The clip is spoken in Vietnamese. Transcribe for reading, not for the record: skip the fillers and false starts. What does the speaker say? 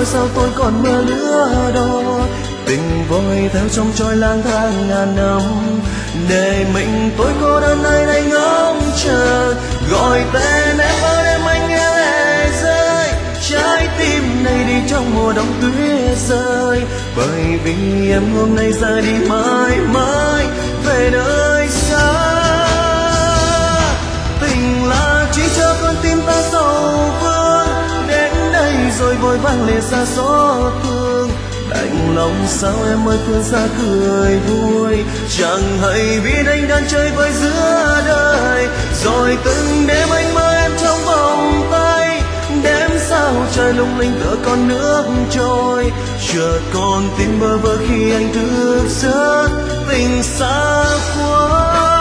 rồi sao tôi còn mơ lứa đôi. Tình vội theo trong trôi lang thang ngàn năm, để mình tôi cô đơn nơi đây ngóng chờ. Gọi tên em ơi em anh nghe lệ rơi, trái tim này đi trong mùa đông tuyết rơi. Bởi vì em hôm nay rời đi mãi mãi về nơi xa. Tình là chỉ cho con tim ta sầu vương, đến đây rồi vội vàng lệ xa xót thương. Đành lòng sao em ơi phương xa cười vui, chẳng hay biết anh đang chơi vơi giữa đời. Rồi từng đêm anh mơ em trong vòng tay, đêm sao trời lung linh tựa con nước trôi. Chợt con tim bơ vơ khi anh thức giấc, tình xa quá.